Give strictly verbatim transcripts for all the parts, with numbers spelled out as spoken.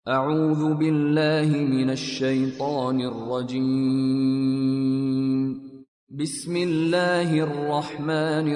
أعوذ بالله من الشيطان الرجيم بسم الله الرحمن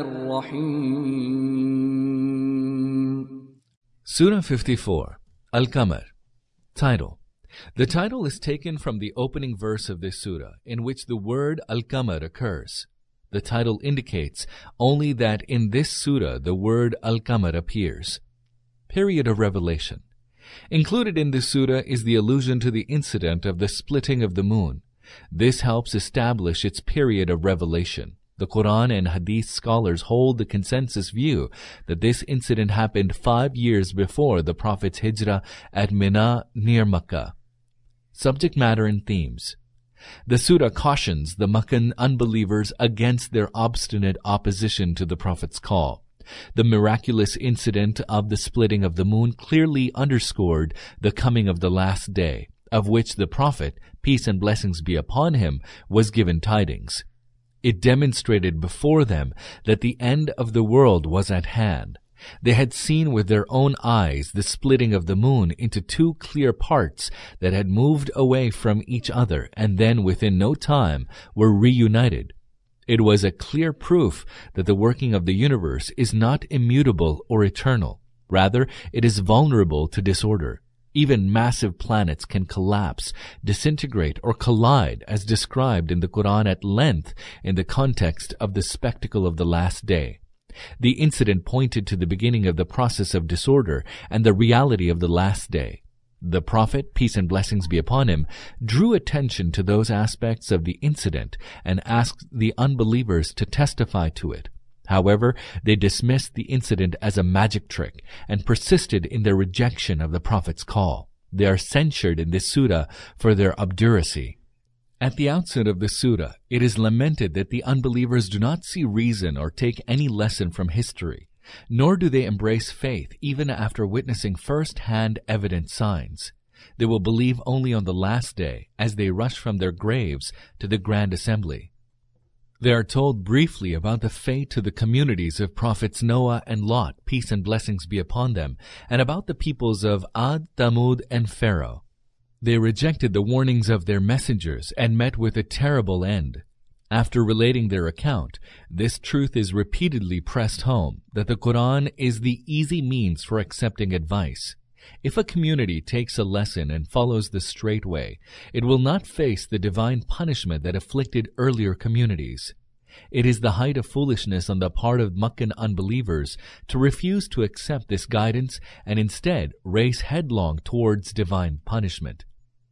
الرحيم Surah fifty-four, Al-Qamar. Title. The title is taken from the opening verse of this surah, in which the word Al-Qamar occurs. The title indicates only that in this surah the word Al-Qamar appears. Period of revelation. Included in this surah is the allusion to the incident of the splitting of the moon. This helps establish its period of revelation. The Quran and Hadith scholars hold the consensus view that this incident happened five years before the Prophet's hijrah at Mina near Makkah. Subject matter and themes. The surah cautions the Meccan unbelievers against their obstinate opposition to the Prophet's call. The miraculous incident of the splitting of the moon clearly underscored the coming of the last day, of which the Prophet, peace and blessings be upon him, was given tidings. It demonstrated before them that the end of the world was at hand. They had seen with their own eyes the splitting of the moon into two clear parts that had moved away from each other and then within no time were reunited. It was a clear proof that the working of the universe is not immutable or eternal. Rather, it is vulnerable to disorder. Even massive planets can collapse, disintegrate, or collide as described in the Quran at length in the context of the spectacle of the last day. The incident pointed to the beginning of the process of disorder and the reality of the last day. The Prophet, peace and blessings be upon him, drew attention to those aspects of the incident and asked the unbelievers to testify to it. However, they dismissed the incident as a magic trick and persisted in their rejection of the Prophet's call. They are censured in this surah for their obduracy. At the outset of the surah, it is lamented that the unbelievers do not see reason or take any lesson from history, nor do they embrace faith even after witnessing first-hand evident signs. They will believe only on the last day as they rush from their graves to the grand assembly. They are told briefly about the fate to the communities of Prophets Noah and Lot, peace and blessings be upon them, and about the peoples of Ad, Thamud, and Pharaoh. They rejected the warnings of their messengers and met with a terrible end. After relating their account, this truth is repeatedly pressed home, that the Quran is the easy means for accepting advice. If a community takes a lesson and follows the straight way, it will not face the divine punishment that afflicted earlier communities. It is the height of foolishness on the part of Meccan unbelievers to refuse to accept this guidance and instead race headlong towards divine punishment.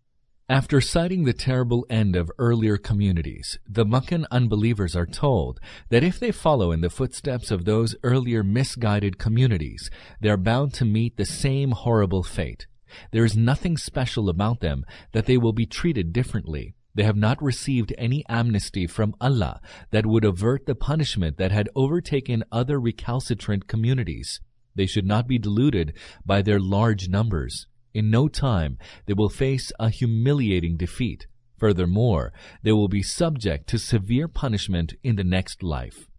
After citing the terrible end of earlier communities, the Meccan unbelievers are told that if they follow in the footsteps of those earlier misguided communities, they are bound to meet the same horrible fate. There is nothing special about them that they will be treated differently. They have not received any amnesty from Allah that would avert the punishment that had overtaken other recalcitrant communities. They should not be deluded by their large numbers. In no time, they will face a humiliating defeat. Furthermore, they will be subject to severe punishment in the next life.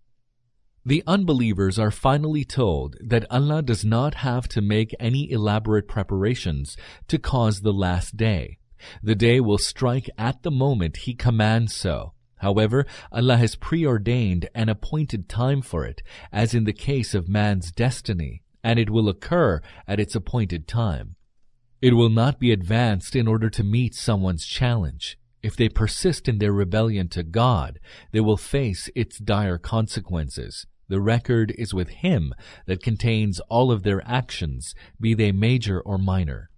The unbelievers are finally told that Allah does not have to make any elaborate preparations to cause the last day. The day will strike at the moment He commands so. However, Allah has preordained an appointed time for it, as in the case of man's destiny, and it will occur at its appointed time. It will not be advanced in order to meet someone's challenge. If they persist in their rebellion to God, they will face its dire consequences. The record is with Him that contains all of their actions, be they major or minor.